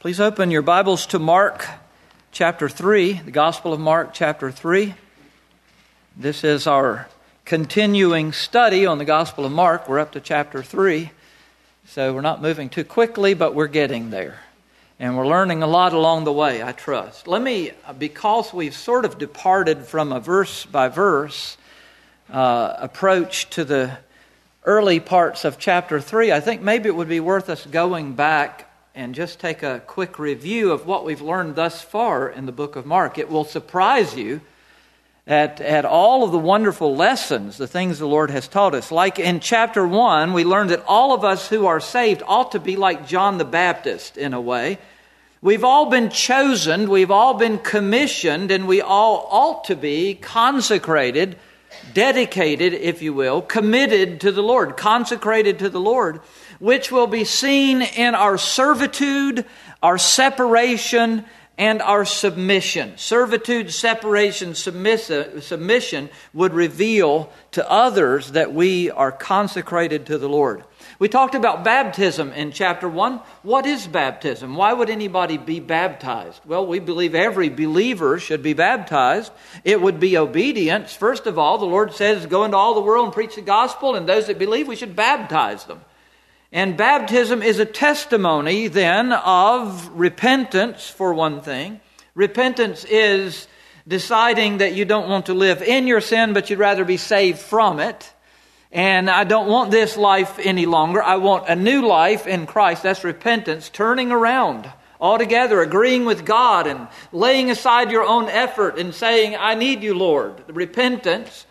Please open your Bibles to Mark chapter 3, the Gospel of Mark chapter 3. This is our continuing study on the Gospel of Mark. We're up to chapter 3, so we're not moving too quickly, but we're getting there. And we're learning a lot along the way, I trust. Because we've sort of departed from a verse-by-verse approach to the early parts of chapter 3, I think maybe it would be worth us going back and just take a quick review of what we've learned thus far in the book of Mark. It will surprise you at all of the wonderful lessons, the things the Lord has taught us. Like in chapter 1, we learned that all of us who are saved ought to be like John the Baptist in a way. We've all been chosen, we've all been commissioned, and we all ought to be consecrated, dedicated, if you will, committed to the Lord, consecrated to the Lord, which will be seen in our servitude, our separation, and our submission. Servitude, separation, submission would reveal to others that we are consecrated to the Lord. We talked about baptism in chapter 1. What is baptism? Why would anybody be baptized? Well, we believe every believer should be baptized. It would be obedience. First of all, the Lord says, go into all the world and preach the gospel, and those that believe, we should baptize them. And baptism is a testimony then of repentance, for one thing. Repentance is deciding that you don't want to live in your sin, but you'd rather be saved from it. And I don't want this life any longer. I want a new life in Christ. That's repentance, turning around altogether, agreeing with God and laying aside your own effort and saying, I need you, Lord. Repentance.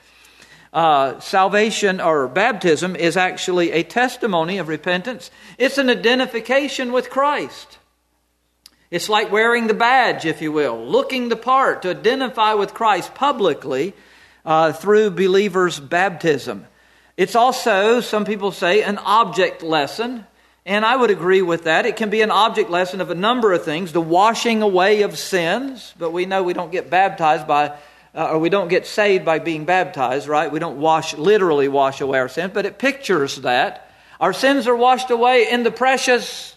Salvation or baptism is actually a testimony of repentance. It's an identification with Christ. It's like wearing the badge, if you will, looking the part to identify with Christ publicly through believers' baptism. It's also, some people say, an object lesson, and I would agree with that. It can be an object lesson of a number of things, the washing away of sins, but we know we don't get baptized or we don't get saved by being baptized, right? We don't literally wash away our sins, but it pictures that. Our sins are washed away in the precious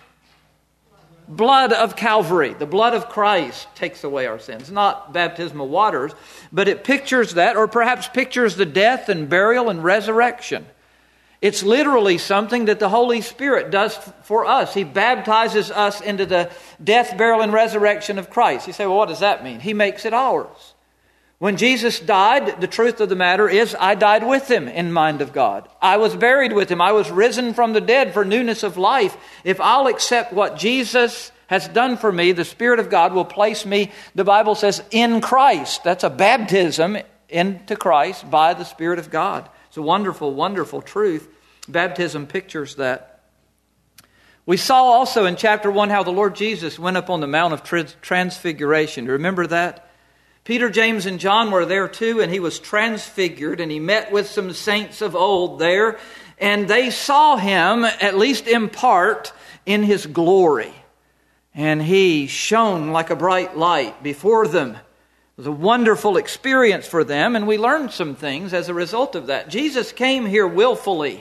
blood of Calvary. The blood of Christ takes away our sins, not baptismal waters, but it pictures that, or perhaps pictures the death and burial and resurrection. It's literally something that the Holy Spirit does for us. He baptizes us into the death, burial, and resurrection of Christ. You say, well, what does that mean? He makes it ours. When Jesus died, the truth of the matter is I died with Him in mind of God. I was buried with Him. I was risen from the dead for newness of life. If I'll accept what Jesus has done for me, the Spirit of God will place me, the Bible says, in Christ. That's a baptism into Christ by the Spirit of God. It's a wonderful, wonderful truth. Baptism pictures that. We saw also in chapter 1 how the Lord Jesus went up on the Mount of Transfiguration. Do you remember that? Peter, James, and John were there too, and He was transfigured, and He met with some saints of old there, and they saw Him, at least in part, in His glory. And He shone like a bright light before them. It was a wonderful experience for them, and we learned some things as a result of that. Jesus came here willingly,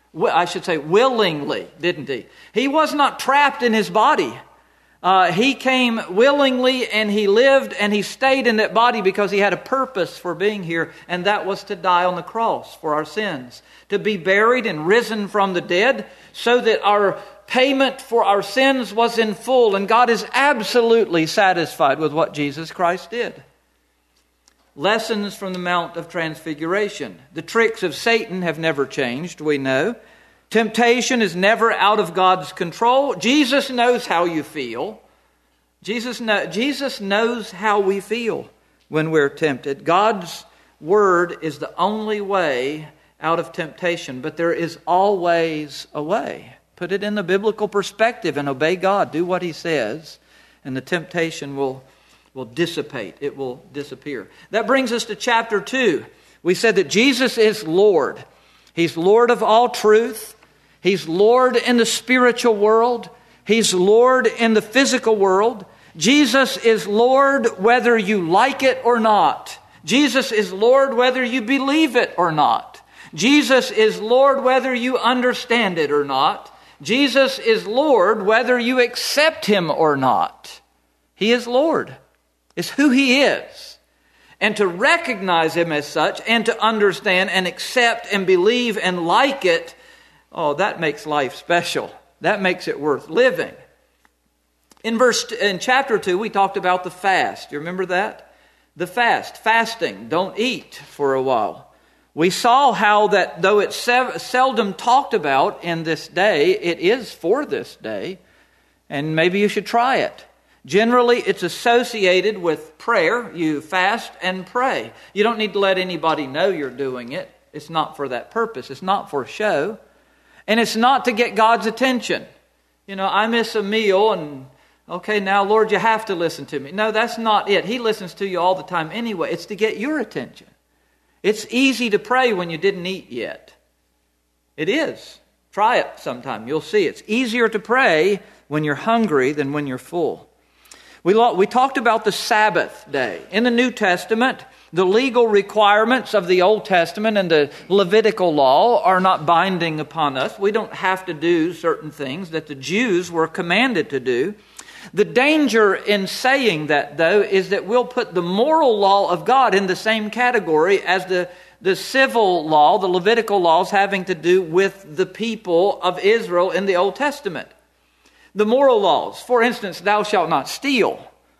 didn't He? He was not trapped in His body. He came willingly, and He lived, and He stayed in that body because He had a purpose for being here, and that was to die on the cross for our sins, to be buried and risen from the dead, so that our payment for our sins was in full, and God is absolutely satisfied with what Jesus Christ did. Lessons from the Mount of Transfiguration. The tricks of Satan have never changed, we know. Temptation is never out of God's control. Jesus knows how you feel. Jesus knows how we feel when we're tempted. God's Word is the only way out of temptation, but there is always a way. Put it in the biblical perspective and obey God. Do what He says, and the temptation will dissipate. It will disappear. That brings us to chapter 2. We said that Jesus is Lord. He's Lord of all truth. He's Lord in the spiritual world. He's Lord in the physical world. Jesus is Lord whether you like it or not. Jesus is Lord whether you believe it or not. Jesus is Lord whether you understand it or not. Jesus is Lord whether you accept Him or not. He is Lord. It's who He is. And to recognize Him as such and to understand and accept and believe and like it, oh, that makes life special. That makes it worth living. In chapter 2, we talked about the fast. You remember that? The fasting. Don't eat for a while. We saw how that though it's seldom talked about in this day, it is for this day, and maybe you should try it. Generally, it's associated with prayer. You fast and pray. You don't need to let anybody know you're doing it. It's not for that purpose. It's not for show. And it's not to get God's attention. You know, I miss a meal and, okay, now, Lord, you have to listen to me. No, that's not it. He listens to you all the time anyway. It's to get your attention. It's easy to pray when you didn't eat yet. It is. Try it sometime. You'll see. It's easier to pray when you're hungry than when you're full. We talked about the Sabbath day. In the New Testament, the legal requirements of the Old Testament and the Levitical law are not binding upon us. We don't have to do certain things that the Jews were commanded to do. The danger in saying that, though, is that we'll put the moral law of God in the same category as the civil law, the Levitical laws having to do with the people of Israel in the Old Testament. The moral laws, for instance, thou shalt not steal.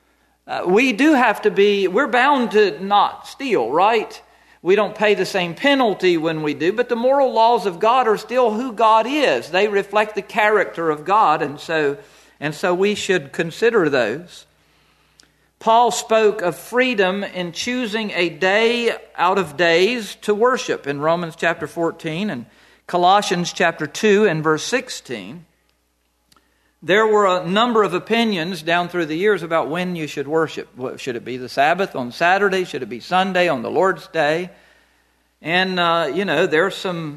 We're bound to not steal, right? We don't pay the same penalty when we do, but the moral laws of God are still who God is. They reflect the character of God, and so we should consider those. Paul spoke of freedom in choosing a day out of days to worship in Romans chapter 14 and Colossians chapter 2 and verse 16. There were a number of opinions down through the years about when you should worship. Should it be the Sabbath on Saturday? Should it be Sunday on the Lord's Day? And, there's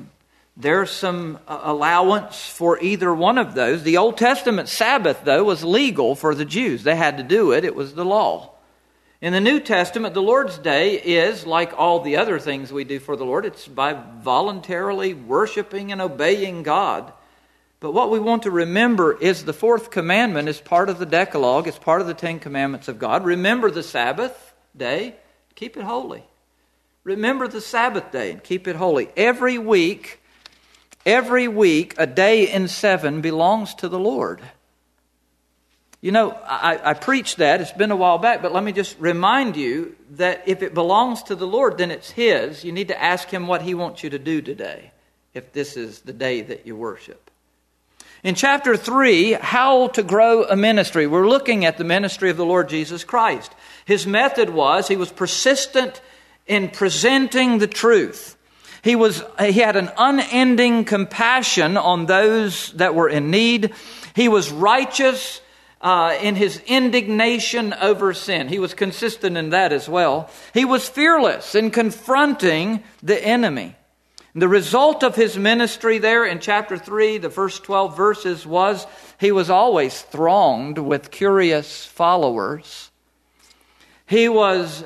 some allowance for either one of those. The Old Testament Sabbath, though, was legal for the Jews. They had to do it. It was the law. In the New Testament, the Lord's Day is, like all the other things we do for the Lord, it's by voluntarily worshiping and obeying God. But what we want to remember is the fourth commandment is part of the Decalogue. It's part of the Ten Commandments of God. Remember the Sabbath day, keep it holy. Remember the Sabbath day and keep it holy. Every week, a day in 7 belongs to the Lord. You know, I preached that. It's been a while back, but let me just remind you that if it belongs to the Lord, then it's His. You need to ask Him what He wants you to do today, if this is the day that you worship. In chapter 3, how to grow a ministry. We're looking at the ministry of the Lord Jesus Christ. His method was, He was persistent in presenting the truth. He had an unending compassion on those that were in need. He was righteous in His indignation over sin. He was consistent in that as well. He was fearless in confronting the enemy. The result of His ministry there in chapter 3, the first 12 verses, was He was always thronged with curious followers. He was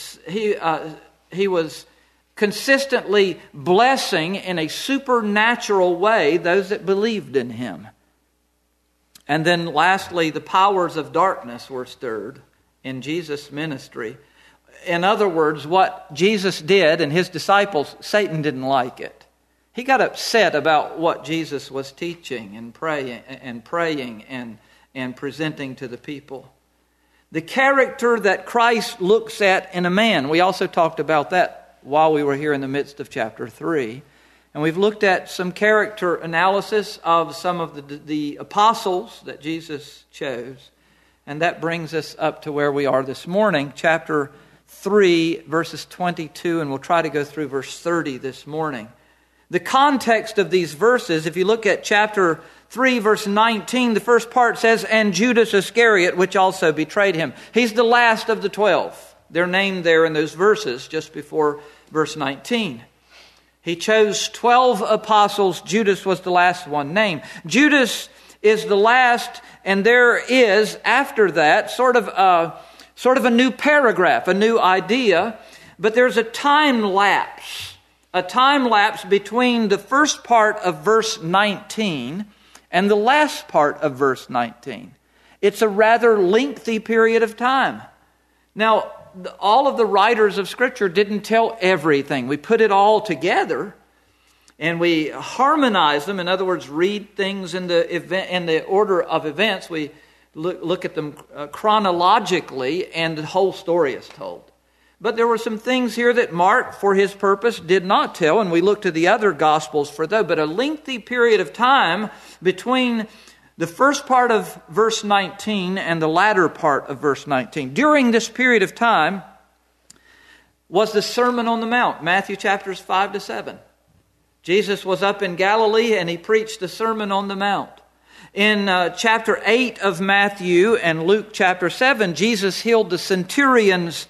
consistently blessing in a supernatural way those that believed in Him. And then lastly, the powers of darkness were stirred in Jesus' ministry. In other words, what Jesus did and His disciples, Satan didn't like it. He got upset about what Jesus was teaching and praying and presenting to the people. The character that Christ looks at in a man, we also talked about that while we were here in the midst of chapter 3. And we've looked at some character analysis of some of the apostles that Jesus chose. And that brings us up to where we are this morning, chapter 3, verses 22, and we'll try to go through verse 30 this morning. The context of these verses, if you look at chapter 3, verse 19, the first part says, and Judas Iscariot, which also betrayed Him. He's the last of the 12. They're named there in those verses just before verse 19. He chose 12 apostles. Judas was the last one named. Judas is the last, and there is, after that, sort of a new paragraph, a new idea, but there's a time lapse between the first part of verse 19 and the last part of verse 19. It's a rather lengthy period of time. Now, all of the writers of Scripture didn't tell everything. We put it all together and we harmonize them. In other words, read things in the order of events. We look at them chronologically, and the whole story is told. But there were some things here that Mark, for his purpose, did not tell, and we look to the other Gospels for those. But a lengthy period of time between the first part of verse 19 and the latter part of verse 19. During this period of time was the Sermon on the Mount, Matthew chapters 5 to 7. Jesus was up in Galilee and he preached the Sermon on the Mount. In chapter 8 of Matthew and Luke chapter 7, Jesus healed the centurion's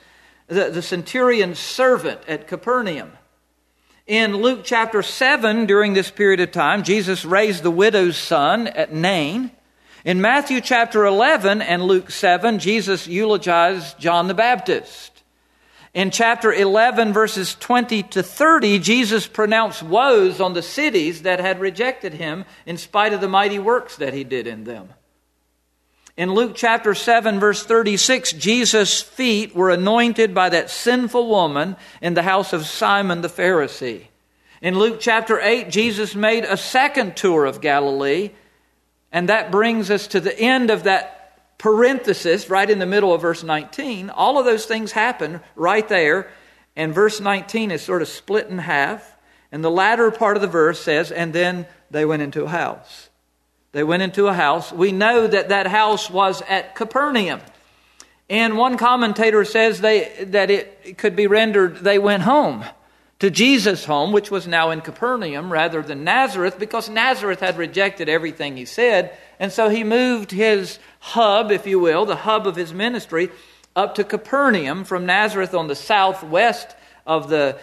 servant at Capernaum. In Luke chapter 7, during this period of time, Jesus raised the widow's son at Nain. In Matthew chapter 11 and Luke 7, Jesus eulogized John the Baptist. In chapter 11, verses 20 to 30, Jesus pronounced woes on the cities that had rejected him in spite of the mighty works that he did in them. In Luke chapter 7, verse 36, Jesus' feet were anointed by that sinful woman in the house of Simon the Pharisee. In Luke chapter 8, Jesus made a second tour of Galilee, and that brings us to the end of that parenthesis right in the middle of verse 19. All of those things happen right there, and verse 19 is sort of split in half, and the latter part of the verse says, and then they went into a house. They went into a house. We know that that house was at Capernaum. And one commentator says that it could be rendered, they went home to Jesus' home, which was now in Capernaum rather than Nazareth, because Nazareth had rejected everything he said. And so he moved his hub, if you will, the hub of his ministry, up to Capernaum from Nazareth on the southwest of the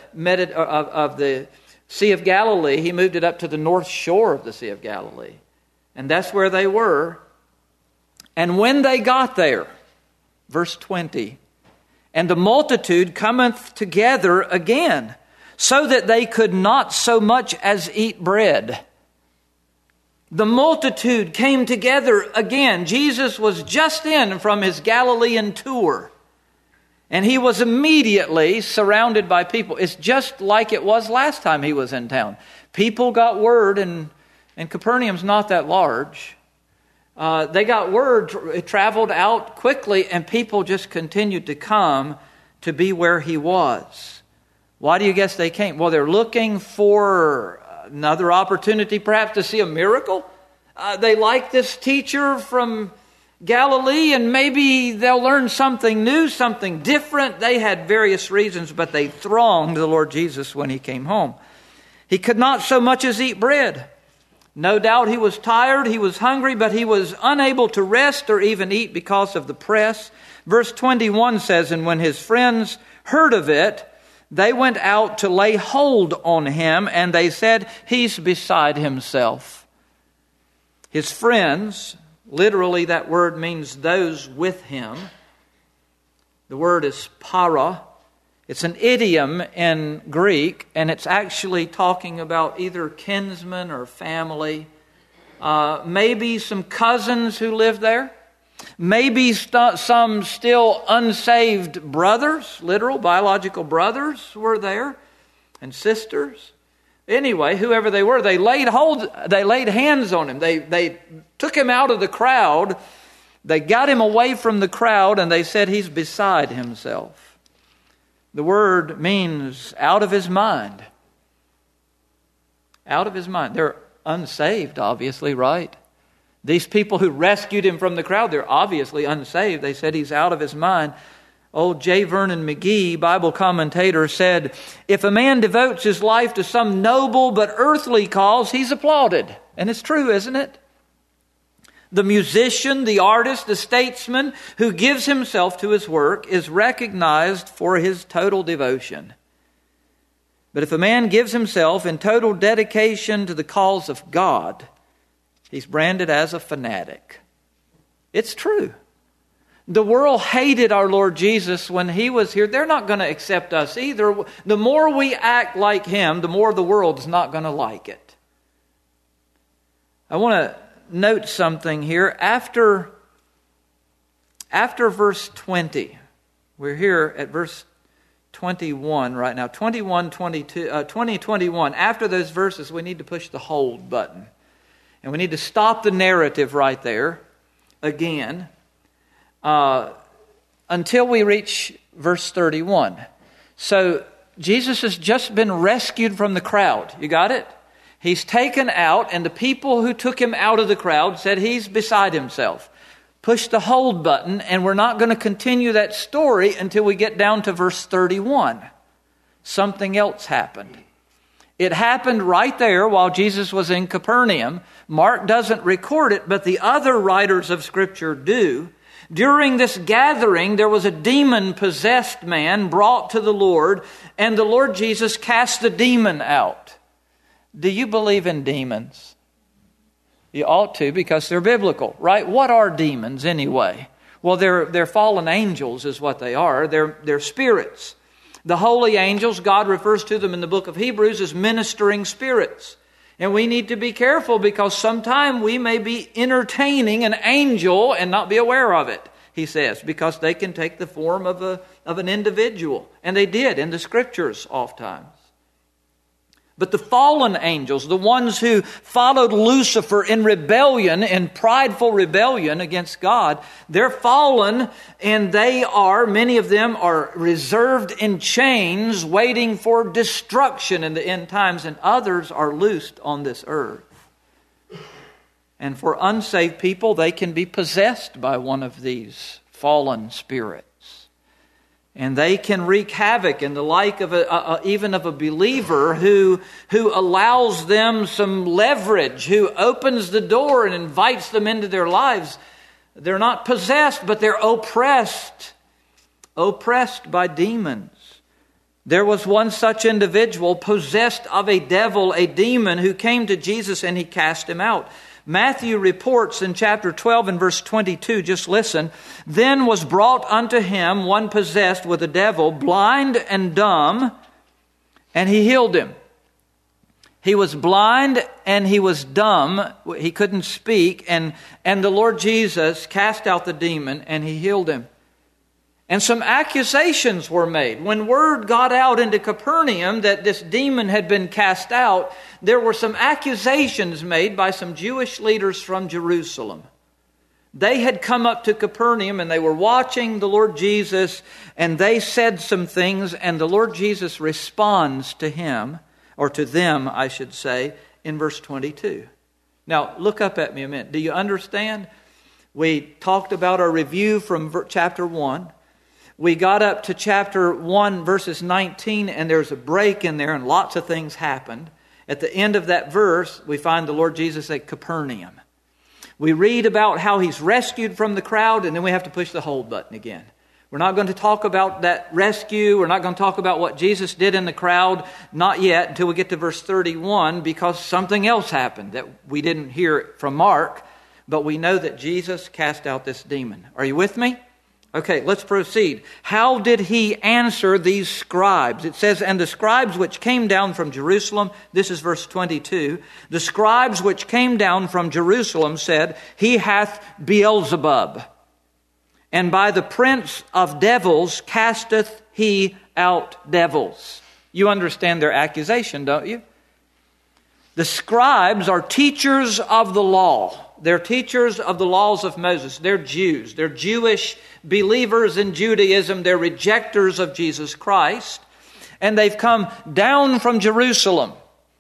Sea of Galilee. He moved it up to the north shore of the Sea of Galilee. And that's where they were. And when they got there, verse 20, and the multitude cometh together again, so that they could not so much as eat bread. The multitude came together again. Jesus was just in from his Galilean tour, and he was immediately surrounded by people. It's just like it was last time he was in town. People got word, and Capernaum's not that large. They got word, it traveled out quickly, and people just continued to come to be where he was. Why do you guess they came? Well, they're looking for another opportunity perhaps to see a miracle. They like this teacher from Galilee, and maybe they'll learn something new, something different. They had various reasons, but they thronged the Lord Jesus when he came home. He could not so much as eat bread. No doubt he was tired, he was hungry, but he was unable to rest or even eat because of the press. Verse 21 says, and when his friends heard of it, they went out to lay hold on him, and they said, he's beside himself. His friends, literally that word means those with him. The word is para. It's an idiom in Greek, and it's actually talking about either kinsmen or family. Maybe some cousins who live there. Maybe some still unsaved brothers, literal biological brothers were there, and sisters. Anyway, whoever they were, they laid hands on him. They took him out of the crowd. They got him away from the crowd, and they said he's beside himself. The word means out of his mind. Out of his mind. They're unsaved, obviously, right? These people who rescued him from the crowd, they're obviously unsaved. They said he's out of his mind. Old J. Vernon McGee, Bible commentator, said, if a man devotes his life to some noble but earthly cause, he's applauded. And it's true, isn't it? The musician, the artist, the statesman who gives himself to his work is recognized for his total devotion. But if a man gives himself in total dedication to the cause of God, he's branded as a fanatic. It's true. The world hated our Lord Jesus when he was here. They're not going to accept us either. The more we act like him, the more the world's not going to like it. I want to note something here. After verse 20, we're here at verse 21 right now. 21, 22, 20, 21. After those verses, we need to push the hold button. And we need to stop the narrative right there again until we reach verse 31. So Jesus has just been rescued from the crowd. You got it? He's taken out, and the people who took him out of the crowd said he's beside himself. Push the hold button, and we're not going to continue that story until we get down to verse 31. Something else happened. It happened right there while Jesus was in Capernaum. Mark doesn't record it, but the other writers of Scripture do. During this gathering, there was a demon-possessed man brought to the Lord, and the Lord Jesus cast the demon out. Do you believe in demons? You ought to, because they're biblical, right? What are demons anyway? Well, they're fallen angels is what they are. They're spirits. The holy angels, God refers to them in the book of Hebrews as ministering spirits. And we need to be careful because sometime we may be entertaining an angel and not be aware of it, he says, because they can take the form of an individual. And they did in the Scriptures oftentimes. But the fallen angels, the ones who followed Lucifer in rebellion, in prideful rebellion against God, they're fallen, and many of them are reserved in chains waiting for destruction in the end times, and others are loosed on this earth. And for unsaved people, they can be possessed by one of these fallen spirits. And they can wreak havoc in the like of even of a believer who allows them some leverage, who opens the door and invites them into their lives. They're not possessed, but they're oppressed by demons. There was one such individual possessed of a devil, a demon, who came to Jesus and he cast him out. Matthew reports in chapter 12 and verse 22, just listen, then was brought unto him one possessed with a devil, blind and dumb, and he healed him. He was blind and he was dumb. He couldn't speak. And the Lord Jesus cast out the demon and he healed him. And some accusations were made. When word got out into Capernaum that this demon had been cast out, there were some accusations made by some Jewish leaders from Jerusalem. They had come up to Capernaum and they were watching the Lord Jesus, and they said some things, and the Lord Jesus responds to him, or to them, I should say, in verse 22. Now, look up at me a minute. Do you understand? We talked about our review from chapter 1. We got up to chapter 1, verses 19, and there's a break in there, and lots of things happened. At the end of that verse, we find the Lord Jesus at Capernaum. We read about how he's rescued from the crowd, and then we have to push the hold button again. We're not going to talk about that rescue. We're not going to talk about what Jesus did in the crowd, not yet, until we get to verse 31, because something else happened that we didn't hear from Mark, but we know that Jesus cast out this demon. Are you with me? Okay, let's proceed. How did he answer these scribes? It says, and the scribes which came down from Jerusalem, this is verse 22, the scribes which came down from Jerusalem said, he hath Beelzebub, and by the prince of devils casteth he out devils. You understand their accusation, don't you? The scribes are teachers of the law. They're teachers of the laws of Moses. They're Jews. They're Jewish believers in Judaism. They're rejectors of Jesus Christ. And they've come down from Jerusalem.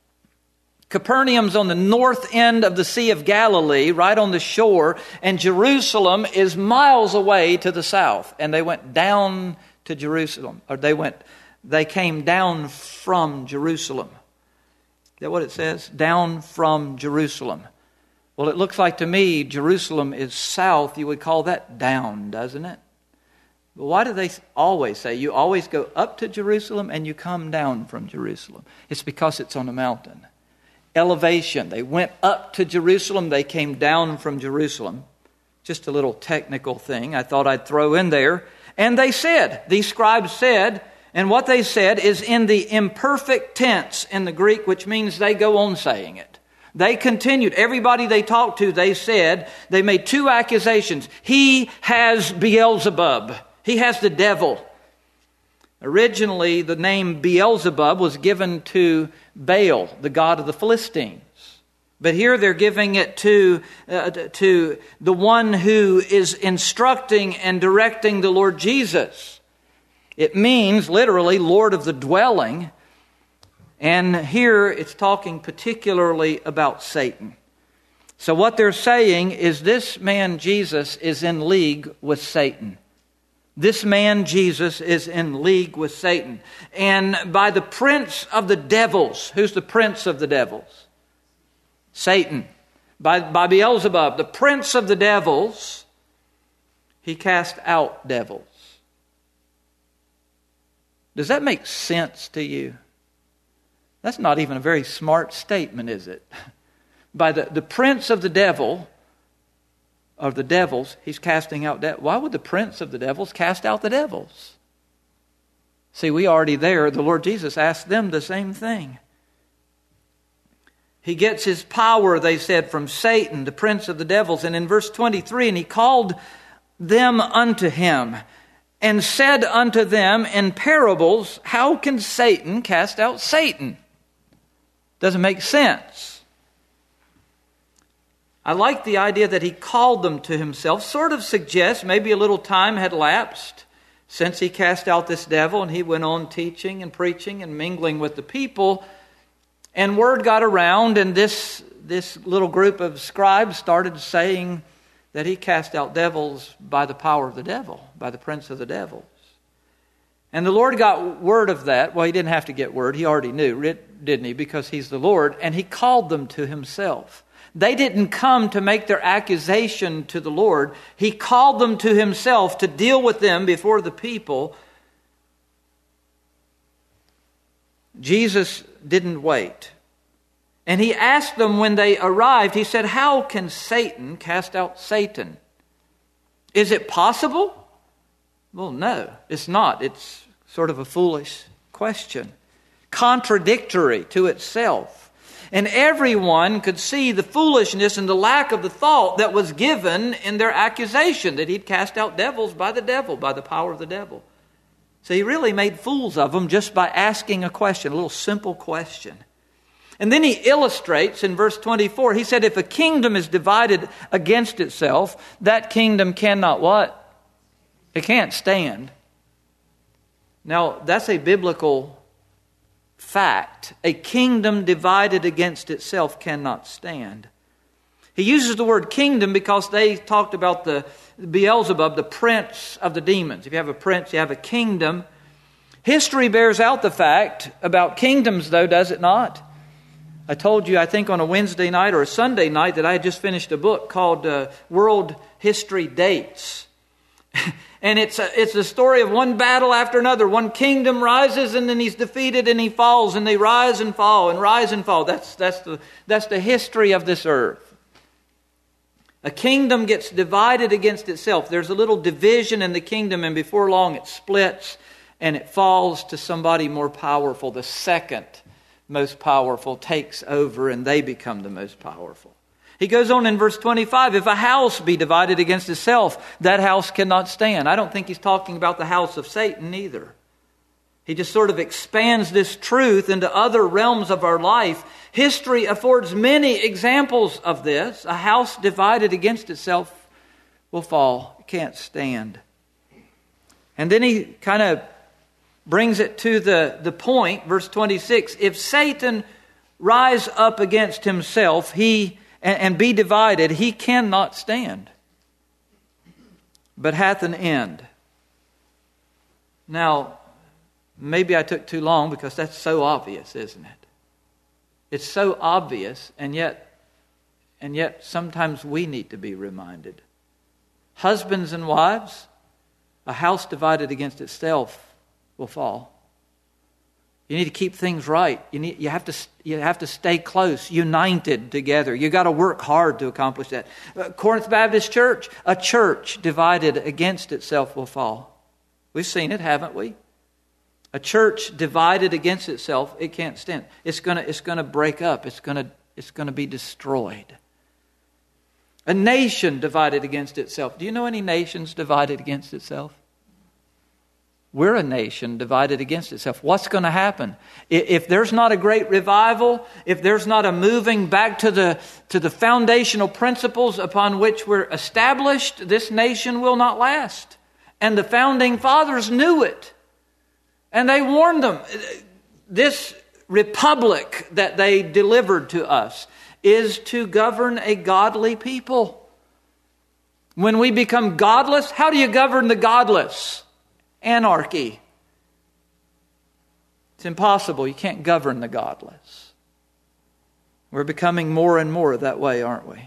Capernaum's on the north end of the Sea of Galilee, right on the shore. And Jerusalem is miles away to the south. And they went down to Jerusalem. Or they came down from Jerusalem. Is that what it says? Down from Jerusalem. Well, it looks like to me Jerusalem is south. You would call that down, doesn't it? But why do they always say you always go up to Jerusalem and you come down from Jerusalem? It's because it's on a mountain. Elevation. They went up to Jerusalem. They came down from Jerusalem. Just a little technical thing I thought I'd throw in there. And they said, these scribes said, and what they said is in the imperfect tense in the Greek, which means they go on saying it. They continued. Everybody they talked to, they said, they made two accusations. He has Beelzebub. He has the devil. Originally, the name Beelzebub was given to Baal, the god of the Philistines. But here they're giving it to the one who is instructing and directing the Lord Jesus. It means, literally, Lord of the dwelling. And here it's talking particularly about Satan. So what they're saying is this man Jesus is in league with Satan. This man Jesus is in league with Satan. And by the prince of the devils, who's the prince of the devils? Satan. By Beelzebub, the prince of the devils, he cast out devils. Does that make sense to you? That's not even a very smart statement, is it? By the prince of the devil, of the devils, he's casting out devils. Why would the prince of the devils cast out the devils? See, we already there. The Lord Jesus asked them the same thing. He gets his power, they said, from Satan, the prince of the devils. And in verse 23, and he called them unto him and said unto them in parables, how can Satan cast out Satan? Doesn't make sense. I like the idea that he called them to himself. Sort of suggests maybe a little time had lapsed since he cast out this devil and he went on teaching and preaching and mingling with the people. And word got around, and this little group of scribes started saying that he cast out devils by the power of the devil, by the prince of the devils. And the Lord got word of that. Well, he didn't have to get word. He already knew, didn't he? Because he's the Lord. And he called them to himself. They didn't come to make their accusation to the Lord. He called them to himself to deal with them before the people. Jesus didn't wait. And he asked them when they arrived, he said, how can Satan cast out Satan? Is it possible? Well, no, it's not. It's sort of a foolish question. Contradictory to itself. And everyone could see the foolishness and the lack of the thought that was given in their accusation that he'd cast out devils by the devil, by the power of the devil. So he really made fools of them just by asking a question, a little simple question. And then he illustrates in verse 24, he said, if a kingdom is divided against itself, that kingdom cannot what? It can't stand. Now, that's a biblical fact. A kingdom divided against itself cannot stand. He uses the word kingdom because they talked about the Beelzebub, the prince of the demons. If you have a prince, you have a kingdom. History bears out the fact about kingdoms, though, does it not? I told you, I think on a Wednesday night or a Sunday night, that I had just finished a book called World History Dates. And it's a story of one battle after another. One kingdom rises and then he's defeated and he falls, and they rise and fall and rise and fall. That's the history of this earth. A kingdom gets divided against itself. There's a little division in the kingdom, and before long it splits and it falls to somebody more powerful. The second most powerful takes over and they become the most powerful. He goes on in verse 25, if a house be divided against itself, that house cannot stand. I don't think he's talking about the house of Satan either. He just sort of expands this truth into other realms of our life. History affords many examples of this. A house divided against itself will fall. It can't stand. And then he kind of brings it to the point, verse 26. If Satan rise up against himself, and be divided, he cannot stand, but hath an end. Now, maybe I took too long because that's so obvious, isn't it? It's so obvious, and yet sometimes we need to be reminded. Husbands and wives, a house divided against itself will fall. You need to keep things right. You have to stay close, united together. You got to work hard to accomplish that. Corinth Baptist Church, a church divided against itself will fall. We've seen it, haven't we? A church divided against itself, it can't stand. It's going to break up. It's going to it's going to be destroyed. A nation divided against itself. Do you know any nations divided against itself? We're a nation divided against itself. What's going to happen? If there's not a great revival, if there's not a moving back to the foundational principles upon which we're established, this nation will not last. And the founding fathers knew it. And they warned them. This republic that they delivered to us is to govern a godly people. When we become godless, how do you govern the godless? Anarchy. It's impossible. You can't govern the godless. We're becoming more and more that way, aren't we?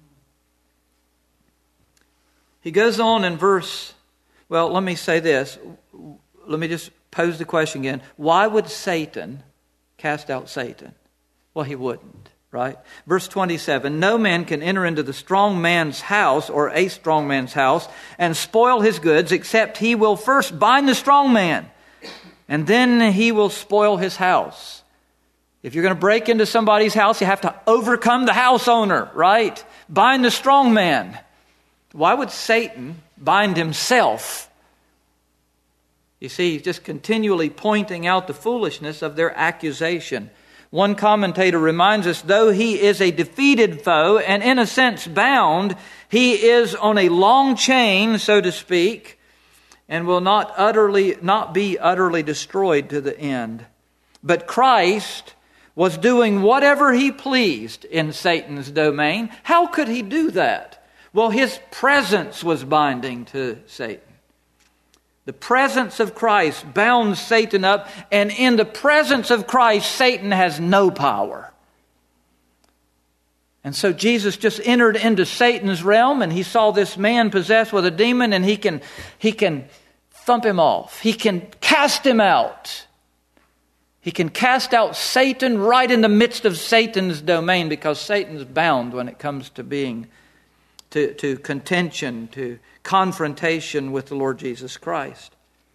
He goes on in let me say this. Let me just pose the question again. Why would Satan cast out Satan? Well, he wouldn't, right? Verse 27, no man can enter into the strong man's house or a strong man's house and spoil his goods except he will first bind the strong man and then he will spoil his house. If you're going to break into somebody's house, you have to overcome the house owner, right? Bind the strong man. Why would Satan bind himself? You see, he's just continually pointing out the foolishness of their accusation. One commentator reminds us, though he is a defeated foe and in a sense bound, he is on a long chain, so to speak, and will not be utterly destroyed to the end. But Christ was doing whatever he pleased in Satan's domain. How could he do that? Well, his presence was binding to Satan. The presence of Christ bounds Satan up, and in the presence of Christ, Satan has no power. And so Jesus just entered into Satan's realm, and he saw this man possessed with a demon, and he can thump him off. He can cast him out. He can cast out Satan right in the midst of Satan's domain, because Satan's bound when it comes to being to contention, to confrontation with the Lord Jesus Christ.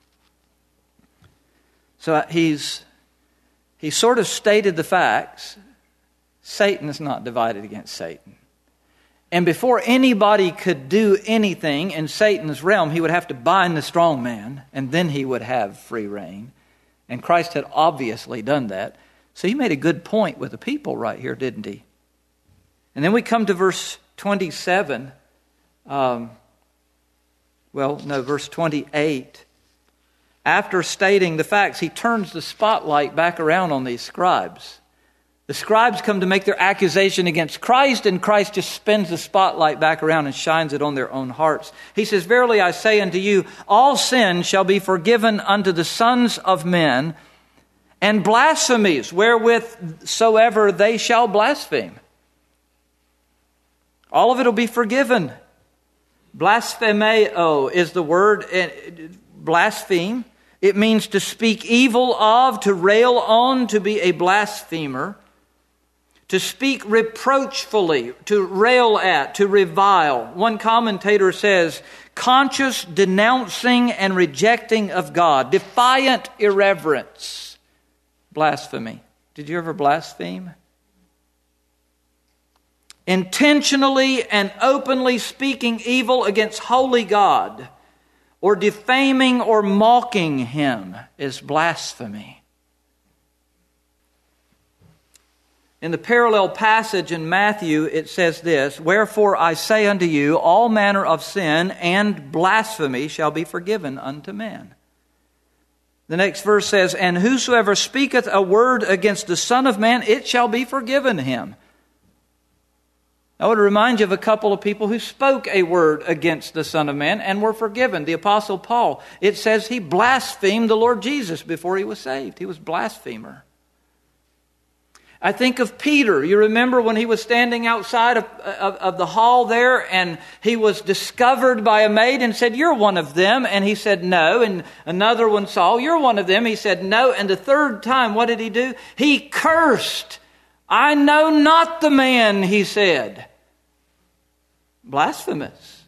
So he sort of stated the facts. Satan is not divided against Satan. And before anybody could do anything in Satan's realm, he would have to bind the strong man, and then he would have free reign. And Christ had obviously done that. So he made a good point with the people right here, didn't he? And then we come to verse 27. Verse 28. After stating the facts, he turns the spotlight back around on these scribes. The scribes come to make their accusation against Christ, and Christ just spins the spotlight back around and shines it on their own hearts. He says, verily I say unto you, all sin shall be forgiven unto the sons of men, and blasphemies wherewith soever they shall blaspheme. All of it will be forgiven. Blasphemeo is the word, blaspheme. It means to speak evil of, to rail on, to be a blasphemer. To speak reproachfully, to rail at, to revile. One commentator says, conscious denouncing and rejecting of God. Defiant irreverence. Blasphemy. Did you ever blaspheme? Intentionally and openly speaking evil against holy God, or defaming or mocking Him, is blasphemy. In the parallel passage in Matthew, it says this, wherefore I say unto you, all manner of sin and blasphemy shall be forgiven unto men. The next verse says, and whosoever speaketh a word against the Son of Man, it shall be forgiven him. I would remind you of a couple of people who spoke a word against the Son of Man and were forgiven. The Apostle Paul, it says he blasphemed the Lord Jesus before he was saved. He was a blasphemer. I think of Peter. You remember when he was standing outside of the hall there, and he was discovered by a maid and said, you're one of them. And he said, no. And another one saw, you're one of them. He said, no. And the third time, what did he do? He cursed. I know not the man, he said. Blasphemous.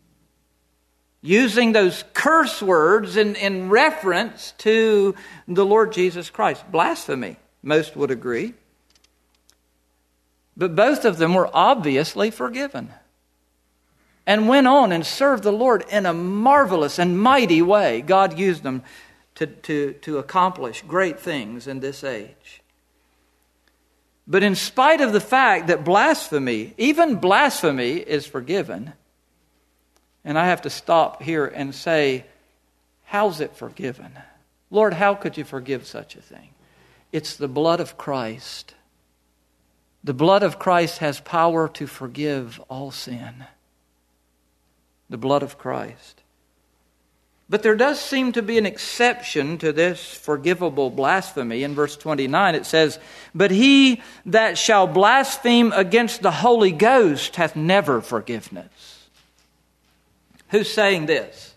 Using those curse words in reference to the Lord Jesus Christ. Blasphemy, most would agree. But both of them were obviously forgiven and went on and served the Lord in a marvelous and mighty way. God used them to accomplish great things in this age. But in spite of the fact that blasphemy, even blasphemy, is forgiven, and I have to stop here and say, how's it forgiven? Lord, how could you forgive such a thing? It's the blood of Christ. The blood of Christ has power to forgive all sin. The blood of Christ. But there does seem to be an exception to this forgivable blasphemy. In verse 29 it says, "But he that shall blaspheme against the Holy Ghost hath never forgiveness." Who's saying this?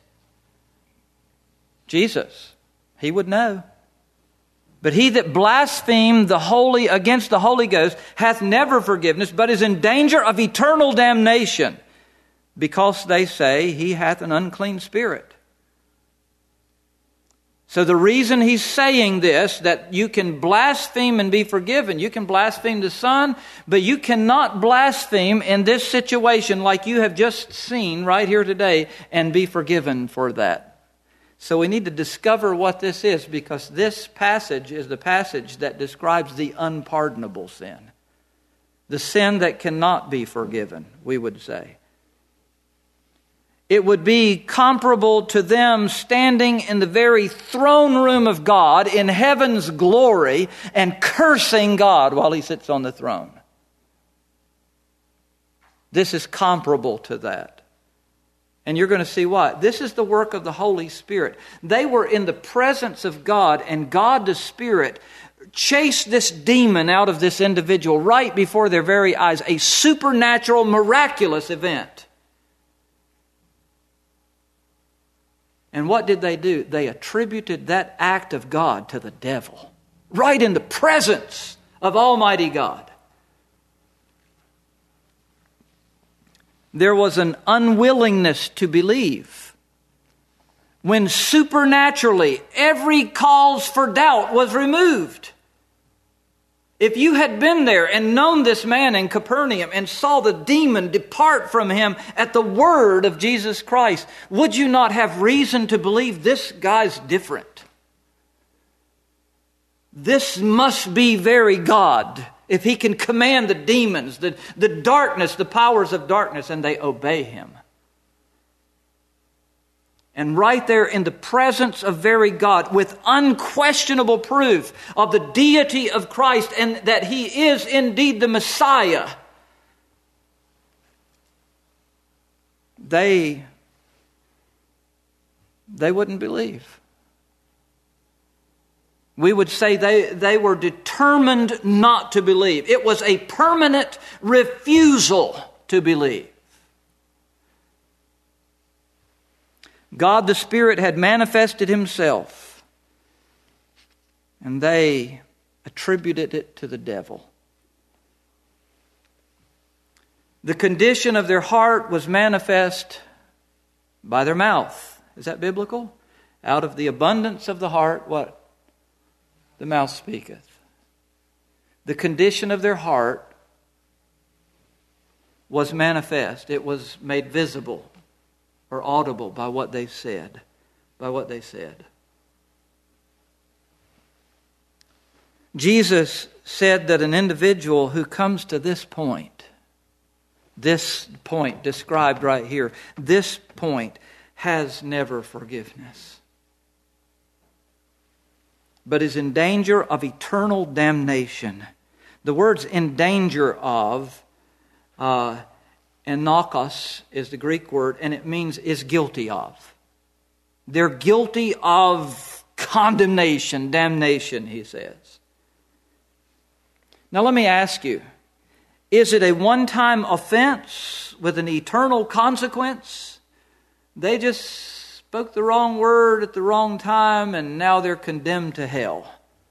Jesus. He would know. "But he that blasphemed against the Holy Ghost hath never forgiveness, but is in danger of eternal damnation, because they say he hath an unclean spirit." So the reason he's saying this, that you can blaspheme and be forgiven, you can blaspheme the Son, but you cannot blaspheme in this situation like you have just seen right here today and be forgiven for that. So we need to discover what this is, because this passage is the passage that describes the unpardonable sin. The sin that cannot be forgiven, we would say. It would be comparable to them standing in the very throne room of God in heaven's glory and cursing God while He sits on the throne. This is comparable to that. And you're going to see why. This is the work of the Holy Spirit. They were in the presence of God, and God the Spirit chased this demon out of this individual right before their very eyes. A supernatural, miraculous event. And what did they do? They attributed that act of God to the devil. Right in the presence of Almighty God. There was an unwillingness to believe. When supernaturally every cause for doubt was removed. If you had been there and known this man in Capernaum and saw the demon depart from him at the word of Jesus Christ, would you not have reason to believe this guy's different? This must be very God. If he can command the demons, the darkness, the powers of darkness, and they obey him. And right there in the presence of very God, with unquestionable proof of the deity of Christ and that He is indeed the Messiah, they wouldn't believe. We would say they were determined not to believe. It was a permanent refusal to believe. God the Spirit had manifested Himself, and they attributed it to the devil. The condition of their heart was manifest by their mouth. Is that biblical? Out of the abundance of the heart, what? The mouth speaketh. The condition of their heart was manifest. It was made visible or audible by what they said. Jesus said that an individual who comes to this point described right here, this point has never forgiveness, but is in danger of eternal damnation. The words "in danger of," enokos is the Greek word, and it means is guilty of. They're guilty of condemnation, damnation, he says. Now let me ask you, is it a one-time offense with an eternal consequence? They just spoke the wrong word at the wrong time and now they're condemned to hell.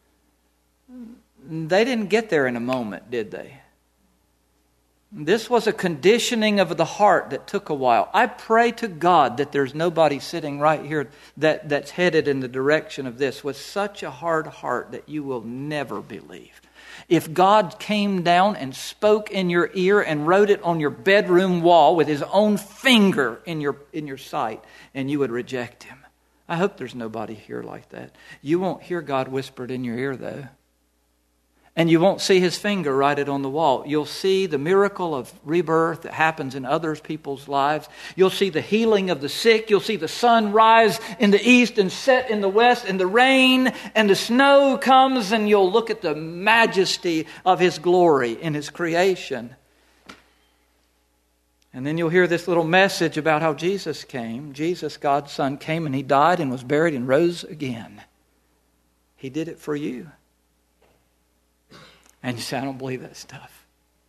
They didn't get there in a moment, did they? This was a conditioning of the heart that took a while. I pray to God that there's nobody sitting right here that's headed in the direction of this with such a hard heart that you will never believe. If God came down and spoke in your ear and wrote it on your bedroom wall with his own finger in your sight, and you would reject him. I hope there's nobody here like that. You won't hear God whispered in your ear, though. And you won't see his finger write it on the wall. You'll see the miracle of rebirth that happens in other people's lives. You'll see the healing of the sick. You'll see the sun rise in the east and set in the west, and the rain and the snow comes, and you'll look at the majesty of his glory in his creation. And then you'll hear this little message about how Jesus came. Jesus, God's Son, came and he died and was buried and rose again. He did it for you. And you say, I don't believe that stuff.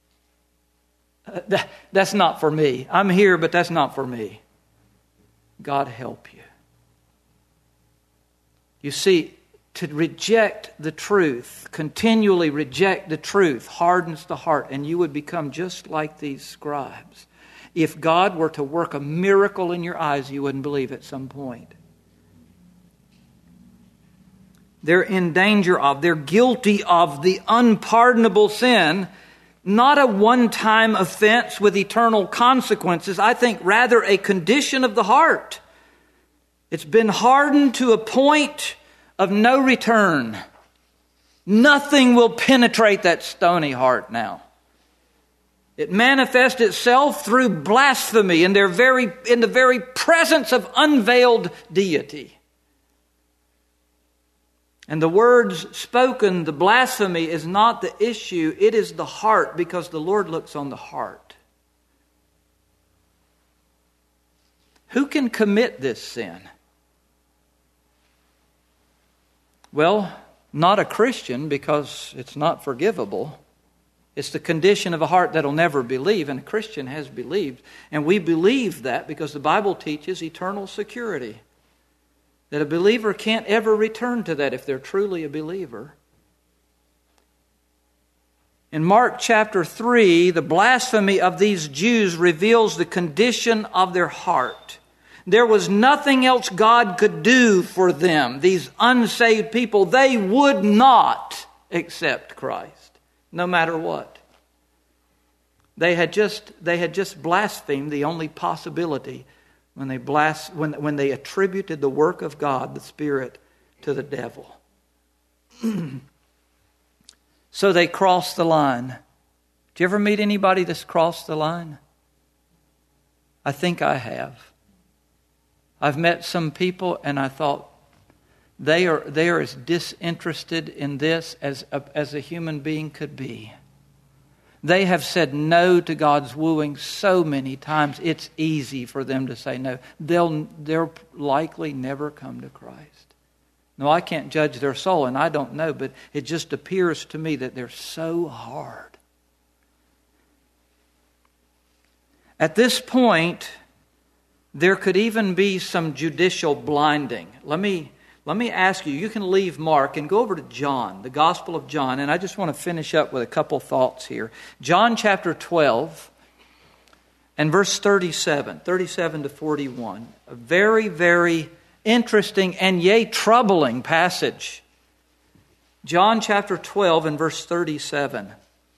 That's not for me. I'm here, but that's not for me. God help you. You see, to reject the truth, continually reject the truth, hardens the heart, and you would become just like these scribes. If God were to work a miracle in your eyes, you wouldn't believe at some point. They're in danger of, they're guilty of the unpardonable sin, not a one-time offense with eternal consequences. I think rather a condition of the heart. It's been hardened to a point of no return. Nothing will penetrate that stony heart now. It manifests itself through blasphemy in the very presence of unveiled deity. And the words spoken, the blasphemy, is not the issue. It is the heart, because the Lord looks on the heart. Who can commit this sin? Well, not a Christian, because it's not forgivable. It's the condition of a heart that'll never believe, and a Christian has believed. And we believe that because the Bible teaches eternal security. That a believer can't ever return to that if they're truly a believer. In Mark chapter 3, the blasphemy of these Jews reveals the condition of their heart. There was nothing else God could do for them, these unsaved people. They would not accept Christ, no matter what. They had just blasphemed the only possibility when they attributed the work of God, the Spirit, to the devil. So they crossed the line. Do you ever meet anybody that's crossed the line? I think I have. I've met some people and I thought they are as disinterested in this as a human being could be. They have said no to God's wooing so many times, it's easy for them to say no. They'll likely never come to Christ. No, I can't judge their soul, and I don't know, but it just appears to me that they're so hard. At this point, there could even be some judicial blinding. Let me ask you, you can leave Mark and go over to John, the Gospel of John, and I just want to finish up with a couple thoughts here. John chapter 12 and verse 37 to 41. A very, very interesting and yea, troubling passage. John chapter 12 and verse 37.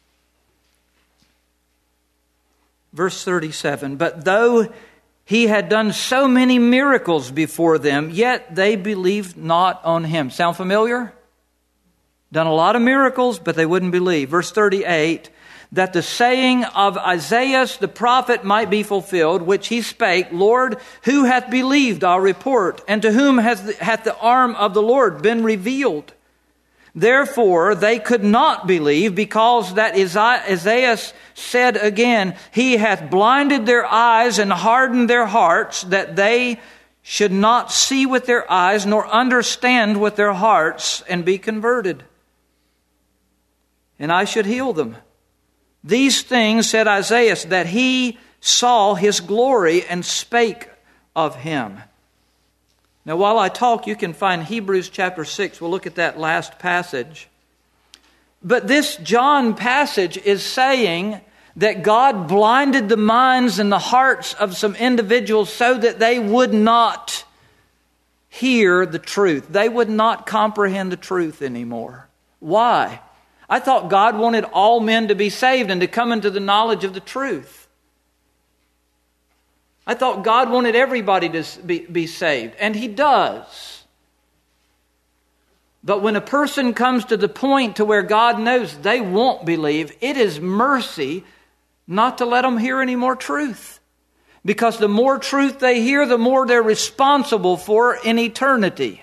Verse 37, but though he had done so many miracles before them, yet they believed not on him. Sound familiar? Done a lot of miracles, but they wouldn't believe. Verse 38, that the saying of Isaiah the prophet might be fulfilled, which he spake, Lord, who hath believed our report? And to whom hath the arm of the Lord been revealed? Therefore they could not believe, because that Isaiah said again, he hath blinded their eyes and hardened their hearts, that they should not see with their eyes, nor understand with their hearts, and be converted. And I should heal them. These things said Isaiah, that he saw his glory and spake of him. Now, while I talk, you can find Hebrews chapter 6. We'll look at that last passage. But this John passage is saying that God blinded the minds and the hearts of some individuals so that they would not hear the truth. They would not comprehend the truth anymore. Why? I thought God wanted all men to be saved and to come into the knowledge of the truth. I thought God wanted everybody to be saved, and He does. But when a person comes to the point to where God knows they won't believe, it is mercy not to let them hear any more truth. Because the more truth they hear, the more they're responsible for in eternity.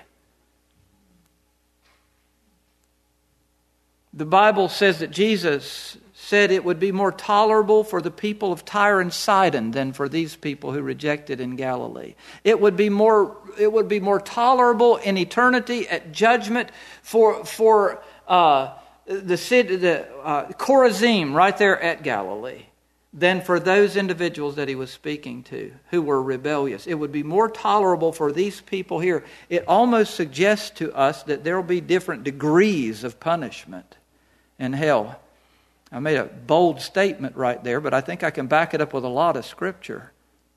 The Bible says that Jesus said it would be more tolerable for the people of Tyre and Sidon than for these people who rejected in Galilee. It would be more tolerable in eternity at judgment for the city, Chorazim, right there at Galilee, than for those individuals that He was speaking to who were rebellious. It would be more tolerable for these people here. It almost suggests to us that there will be different degrees of punishment in hell. I made a bold statement right there, but I think I can back it up with a lot of Scripture.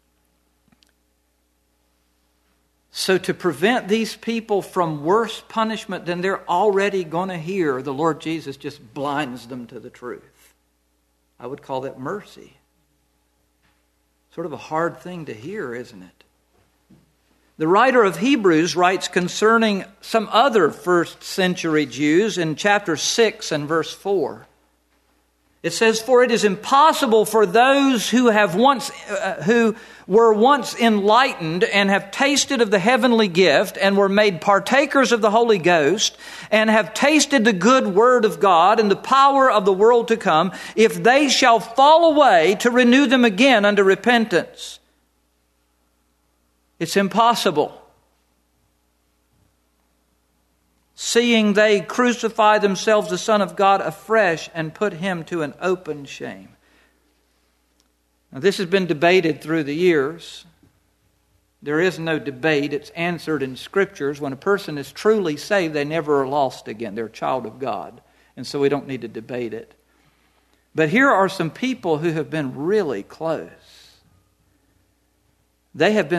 So to prevent these people from worse punishment than they're already going to hear, the Lord Jesus just blinds them to the truth. I would call that mercy. Sort of a hard thing to hear, isn't it? The writer of Hebrews writes concerning some other first century Jews in chapter 6 and verse 4. It says, "For it is impossible for those who were once enlightened and have tasted of the heavenly gift and were made partakers of the Holy Ghost and have tasted the good word of God and the power of the world to come, if they shall fall away, to renew them again unto repentance." It's impossible. "Seeing they crucify themselves the Son of God afresh and put Him to an open shame." Now, this has been debated through the years. There is no debate. It's answered in Scriptures. When a person is truly saved, they never are lost again. They're a child of God. And so we don't need to debate it. But here are some people who have been really close. They have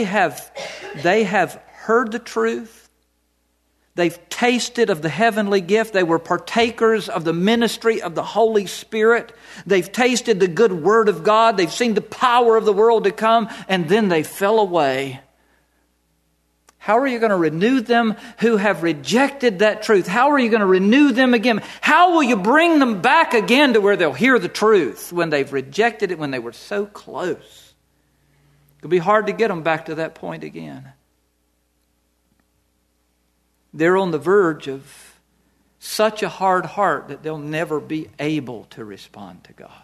heard the truth. They've tasted of the heavenly gift. They were partakers of the ministry of the Holy Spirit. They've tasted the good word of God. They've seen the power of the world to come, and then they fell away. How are you going to renew them who have rejected that truth? How are you going to renew them again? How will you bring them back again to where they'll hear the truth when they've rejected it, when they were so close? It'll be hard to get them back to that point again. They're on the verge of such a hard heart that they'll never be able to respond to God.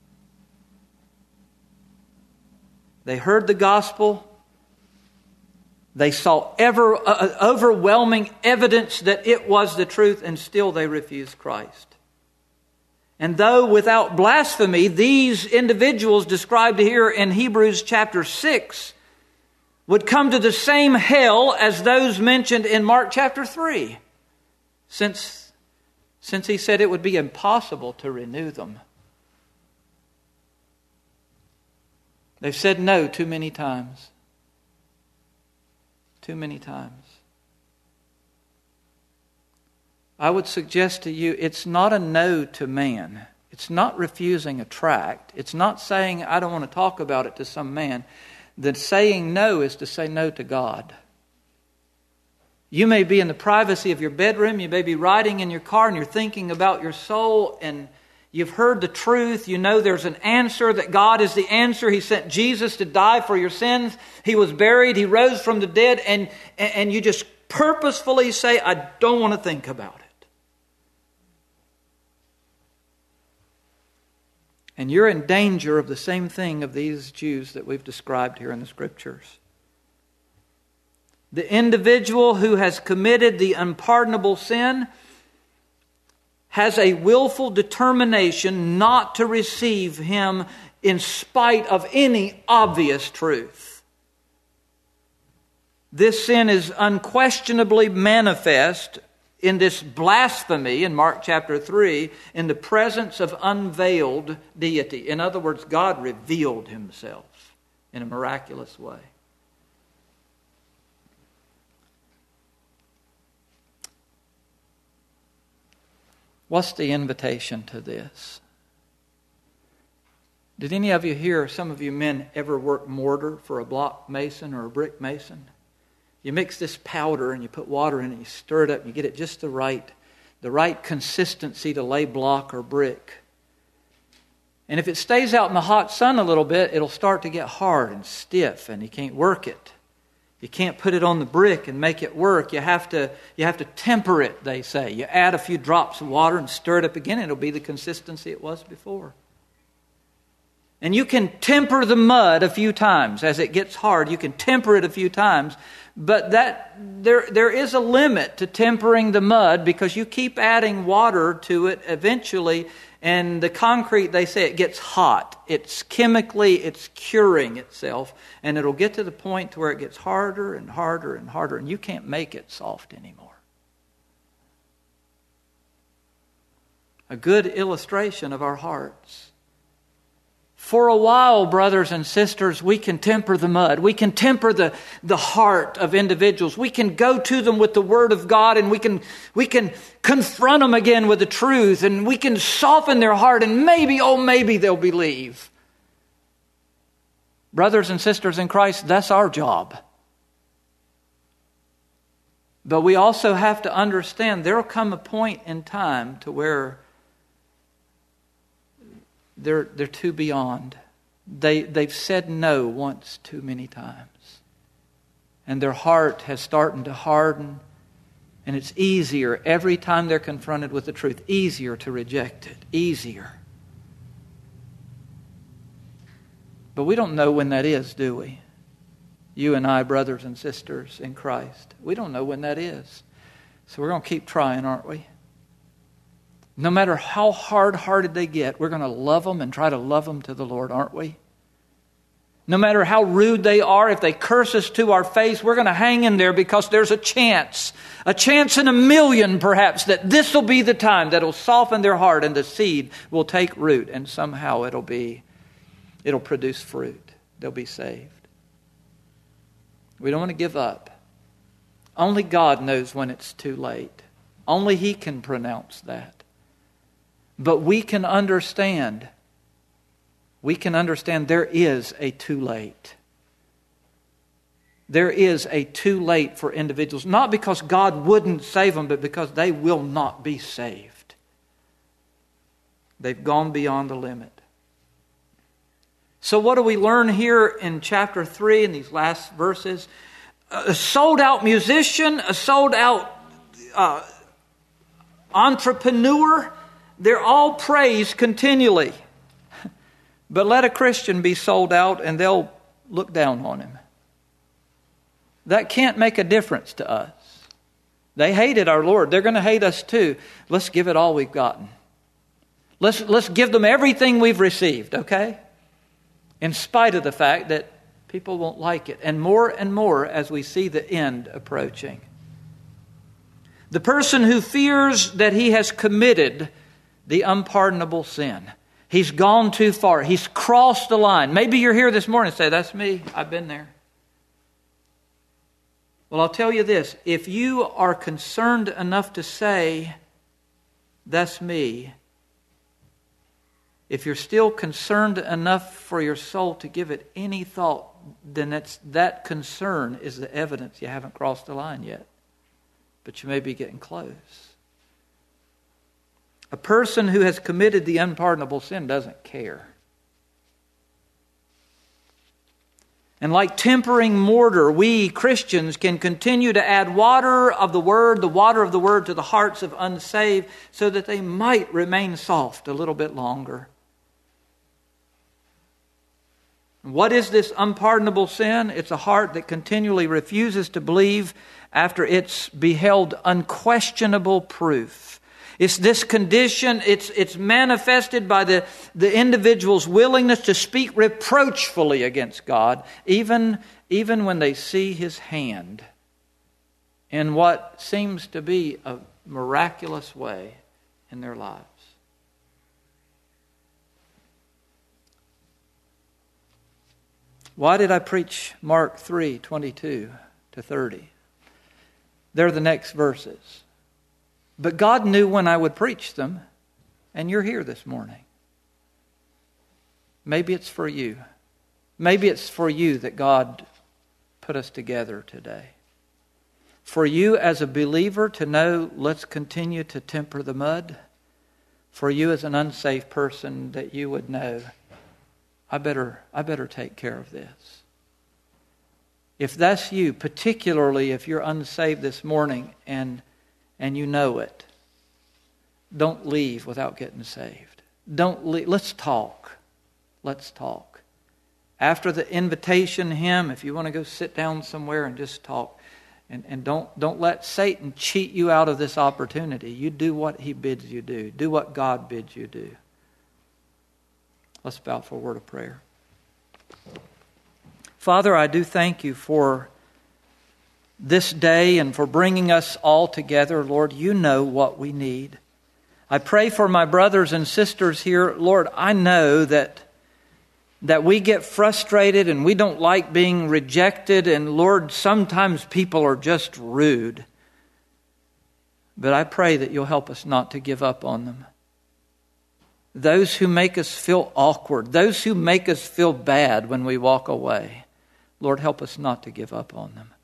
They heard the gospel. They saw overwhelming evidence that it was the truth, and still they refused Christ. And though without blasphemy, these individuals described here in Hebrews chapter 6 would come to the same hell as those mentioned in Mark chapter 3, since He said it would be impossible to renew them. They've said no too many times. Too many times. I would suggest to you, it's not a no to man. It's not refusing a tract. It's not saying, I don't want to talk about it to some man. The saying no is to say no to God. You may be in the privacy of your bedroom. You may be riding in your car and you're thinking about your soul, and you've heard the truth. You know there's an answer, that God is the answer. He sent Jesus to die for your sins. He was buried. He rose from the dead. And you just purposefully say, I don't want to think about it. And you're in danger of the same thing of these Jews that we've described here in the Scriptures. The individual who has committed the unpardonable sin has a willful determination not to receive Him in spite of any obvious truth. This sin is unquestionably manifest in this blasphemy in Mark chapter 3 in the presence of unveiled deity. In other words, God revealed Himself in a miraculous way. What's the invitation to this? Did any of you here, some of you men, ever work mortar for a block mason or a brick mason? You mix this powder and you put water in it, and you stir it up, and you get it just the right consistency to lay block or brick. And if it stays out in the hot sun a little bit, it'll start to get hard and stiff, and you can't work it. You can't put it on the brick and make it work. You have to temper it, they say. You add a few drops of water and stir it up again, and it'll be the consistency it was before. And you can temper the mud a few times as it gets hard. You can temper it a few times. But there is a limit to tempering the mud, because you keep adding water to it eventually, and the concrete, they say, it gets hot. It's curing itself, and it'll get to the point to where it gets harder and harder and harder, and you can't make it soft anymore. A good illustration of our hearts. For a while, brothers and sisters, we can temper the mud. We can temper the heart of individuals. We can go to them with the Word of God, and we can confront them again with the truth, and we can soften their heart, and maybe they'll believe. Brothers and sisters in Christ, that's our job. But we also have to understand there will come a point in time to where they're too beyond. They've said no once too many times. And their heart has started to harden. And it's easier every time they're confronted with the truth. Easier to reject it. Easier. But we don't know when that is, do we? You and I, brothers and sisters in Christ. We don't know when that is. So we're going to keep trying, aren't we? No matter how hard-hearted they get, we're going to love them and try to love them to the Lord, aren't we? No matter how rude they are, if they curse us to our face, we're going to hang in there, because there's a chance in a million perhaps, that this will be the time that will soften their heart and the seed will take root, and somehow it'll produce fruit. They'll be saved. We don't want to give up. Only God knows when it's too late. Only He can pronounce that. But we can understand there is a too late. There is a too late for individuals. Not because God wouldn't save them, but because they will not be saved. They've gone beyond the limit. So what do we learn here in chapter 3 in these last verses? A sold out musician, a sold out entrepreneur, they're all praised continually. But let a Christian be sold out and they'll look down on him. That can't make a difference to us. They hated our Lord. They're going to hate us too. Let's give it all we've gotten. Let's give them everything we've received, okay? In spite of the fact that people won't like it. And more as we see the end approaching. The person who fears that he has committed the unpardonable sin. He's gone too far. He's crossed the line. Maybe you're here this morning and say, that's me. I've been there. Well, I'll tell you this. If you are concerned enough to say, that's me, if you're still concerned enough for your soul to give it any thought, then that concern is the evidence you haven't crossed the line yet. But you may be getting close. A person who has committed the unpardonable sin doesn't care. And like tempering mortar, we Christians can continue to add water of the Word to the hearts of unsaved so that they might remain soft a little bit longer. What is this unpardonable sin? It's a heart that continually refuses to believe after it's beheld unquestionable proof. It's this condition, it's manifested by the individual's willingness to speak reproachfully against God, even when they see His hand in what seems to be a miraculous way in their lives. Why did I preach Mark 3:22 to 30? They're the next verses. But God knew when I would preach them, and you're here this morning. Maybe it's for you. Maybe it's for you that God put us together today. For you as a believer to know, let's continue to temper the mud. For you as an unsaved person, that you would know, I better take care of this. If that's you, particularly if you're unsaved this morning and you know it, don't leave without getting saved. Don't leave. Let's talk. Let's talk. After the invitation hymn, if you want to go sit down somewhere and just talk, and don't let Satan cheat you out of this opportunity. You do what he bids you do. Do what God bids you do. Let's bow for a word of prayer. Father, I do thank you for this day and for bringing us all together. Lord, you know what we need. I pray for my brothers and sisters here. Lord, I know that we get frustrated and we don't like being rejected. And Lord, sometimes people are just rude. But I pray that you'll help us not to give up on them. Those who make us feel awkward, those who make us feel bad when we walk away, Lord, help us not to give up on them.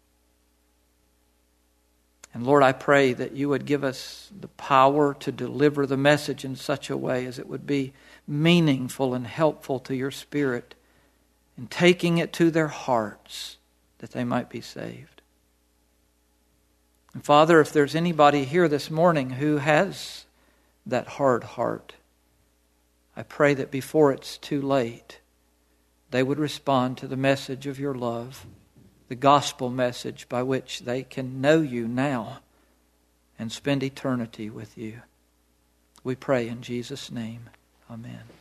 And Lord, I pray that you would give us the power to deliver the message in such a way as it would be meaningful and helpful to your spirit, and taking it to their hearts that they might be saved. And Father, if there's anybody here this morning who has that hard heart, I pray that before it's too late, they would respond to the message of your love, the gospel message by which they can know you now and spend eternity with you. We pray in Jesus' name. Amen.